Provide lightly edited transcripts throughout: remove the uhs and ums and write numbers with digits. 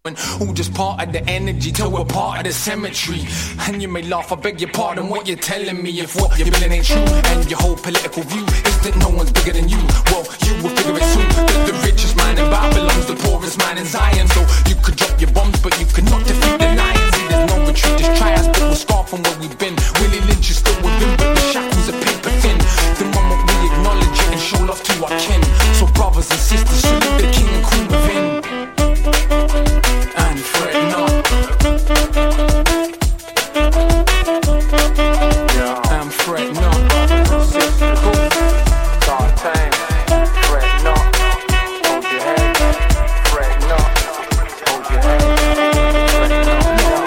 different. All just part of the energy till we're part of the cemetery. And you may laugh, I beg your pardon, what you're telling me. If what you're feeling ain't true, and your whole political view is that no one's bigger than you, well, you will figure it soon. That the richest man in Babylon's the poorest man in Zion. So you could drop your bombs, but you could not defeat the lions. See, there's no retreat, just try us, but we're scarred from where we've been. Willie Lynch is still within, but the shackles are paper thin. The moment we acknowledge it and show love to our kin. So brothers and sisters, salute the king and queen within. And fret not. And fret not. Start time. Fret not. Hold your head. Fret not. Hold your head. Fret not.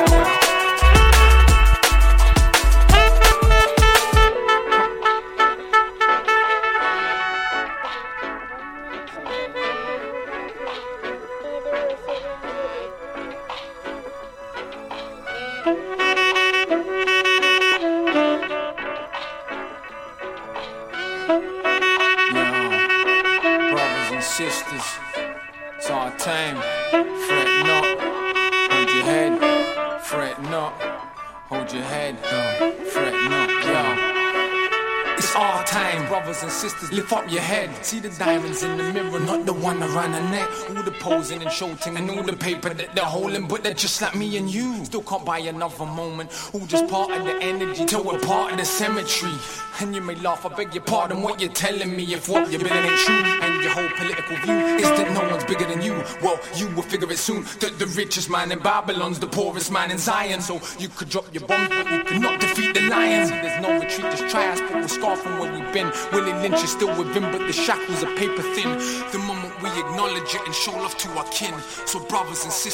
Brothers and sisters, it's our time. Fret not, hold your head. Fret not, hold your head. Fret not, it's our time, brothers and sisters, lift up your head. See the diamonds in the mirror, not the one around the neck. All the posing and shouting and all the paper that they're holding, but they're just like me and you. Still can't buy another moment. All just part of the energy till we're part of the cemetery. And you may laugh, I beg your pardon, what you're telling me. If what you're feeling ain't true, and your whole political view is that no one's bigger than you, well, you will figure it soon. That the richest man in Babylon's the poorest man in Zion. So you could drop your bombs, but you could not defeat the lions. See, there's no retreat, just try us, but we're scarred from where we've been. Willie Lynch is still within, but the shackles are paper thin. The moment we acknowledge it and show love to our kin. So brothers and sisters,